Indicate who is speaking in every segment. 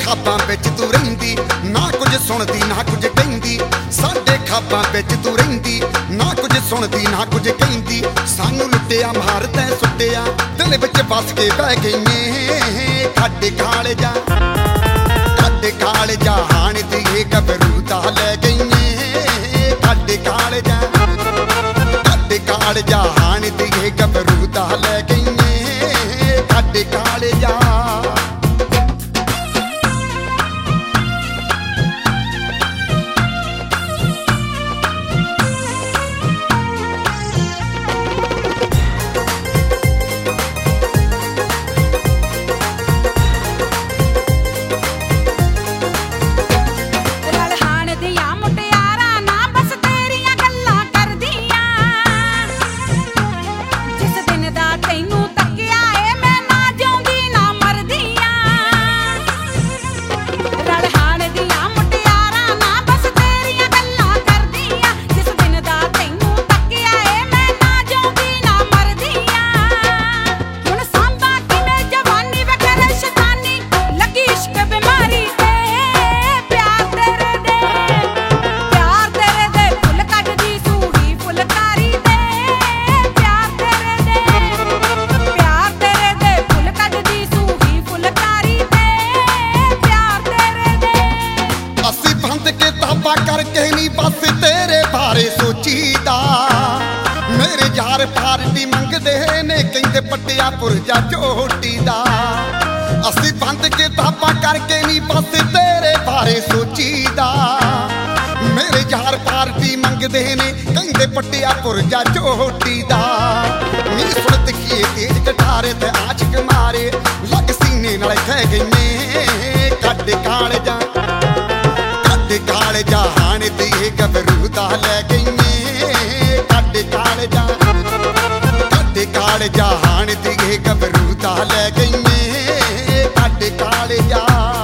Speaker 1: ਖਾਬਾਂ ਵਿੱਚ ਤੂੰ ਰਹਿੰਦੀ, ਨਾ ਕੁਝ ਸੁਣਦੀ ਨਾ ਕੁਝ ਕਹਿੰਦੀ। ਸਾਡੇ ਖਾਬਾਂ ਵਿੱਚ ਤੂੰ ਰਹਿੰਦੀ, ਨਾ ਕੁਝ ਸੁਣਦੀ ਨਾ ਕੁਝ ਕਹਿੰਦੀ। ਸਾਨੂੰ ਲੁੱਟਿਆ ਮਾਰ ਤੈਂ ਸੁੱਟਿਆ, ਦਿਲ ਵਿੱਚ ਵਸ ਕੇ ਬਹਿ ਗਈਏ। ਖੱਡ ਕਾਲਜਾ ਖੱਡ ਕਾਲਜਾ ਹਾਣ ਦੀ ਗੱਭਰੂ ਤਾਂ ਲੈ ਗਈਏ। ਖੱਡ ਕਾਲਜਾ ਖੱਡ ਕਾਲਜਾ ਹਾਣ ਦੀ ਗੱਭਰੂ ਤਾਂ ਲੈ ਗਈਏ। ਖੱਡ ਕਾਲਜਾ ਕਰਕੇ ਨੀ ਬਸ ਤੇਰੇ ਬਾਰੇ ਸੋਚੀਦਾ। ਮੇਰੇ ਯਾਰ ਪਾਰਟੀ ਮੰਗਦੇ ਨੇ, ਕਹਿੰਦੇ ਪੱਟਿਆ ਪੁਰਜਾ ਝੋਟੀ ਦਾ। ਅਸੀਂ ਬੰਦ ਕਿਤਾਬਾਂ ਕਰਕੇ ਨੀ ਬਸ ਤੇਰੇ ਬਾਰੇ ਸੋਚੀਦਾ। ਮੇਰੇ ਯਾਰ ਪਾਰਟੀ ਮੰਗਦੇ ਨੇ, ਕਹਿੰਦੇ ਪੱਟਿਆ ਪੁਰਜਾ ਝੋਟੀ ਦਾ। ਨੀ ਸੁਣ ਤਖੀਏ ਤੇਜ ਕਟਾਰੇ ਤੇ ਆਸ਼ਕ ਮਾਰੇ, ਲੱਗ ਸੀਨੇ ਨਾਲ ਖਹਿ ਗਈਏ। ਕੱਢ ਕਾਲਜਾ ਕਾਲਜਾ ਹਾਣ ਦੀ ਗੱਭਰੂ ਤਾਂ ਲੈ ਗਈਏ। ਕੱਢ ਕਾਲਜਾ ਕੱਢ ਕਾਲਜਾ ਹਾਣ ਦੀ ਗੱਭਰੂ ਤਾਂ ਲੈ ਗਈਏ। ਕੱਢ ਕਾਲਜਾ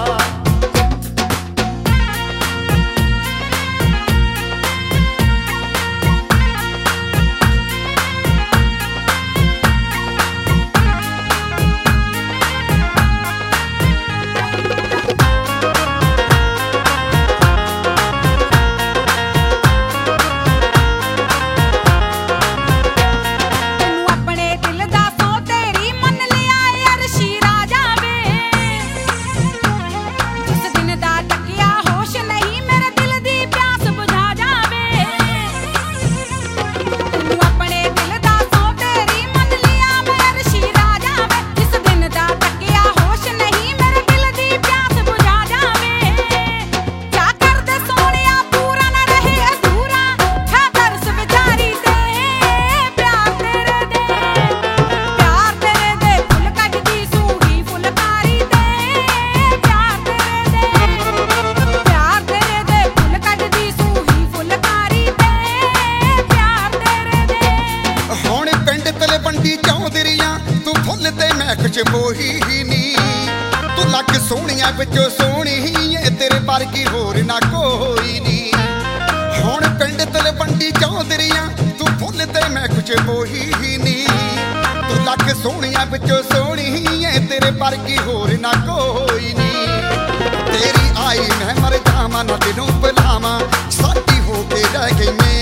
Speaker 1: ਤੂੰ ਫੁੱਲ ਤੇ ਮੈਂ ਕੁਛ ਬੋਹੀ ਨੀ। ਤੂੰ ਲੱਗ ਸੋਹਣੀਆਂ ਵਿੱਚੋਂ ਸੋਹਣੀ ਏ, ਤੇਰੇ ਵਰਗੀ ਹੋਰ ਨਾ ਕੋਈ ਨੀ। ਹੁਣ ਪਿੰਡ ਤਲਵੰਡੀ ਚੌਧਰੀਆਂ, ਤੂੰ ਫੁੱਲ ਤੇ ਮੈਂ ਕੁਛ ਬੋਹੀ ਨੀ। ਤੂੰ ਲੱਗ ਸੋਹਣੀਆਂ ਵਿੱਚੋਂ ਸੋਹਣੀ ਏ, ਤੇਰੇ ਵਰਗੀ ਹੋਰ ਨਾ ਕੋਈ ਨੀ। ਤੇਰੀ ਆਈ ਮੈਂ ਮਰ ਜਾਵਾਂ ਨਾ ਤੈਨੂੰ ਬੁਲਾਵਾਂ, ਸਾਡੀ ਹੋ ਕੇ ਰਹਿ ਗਈ।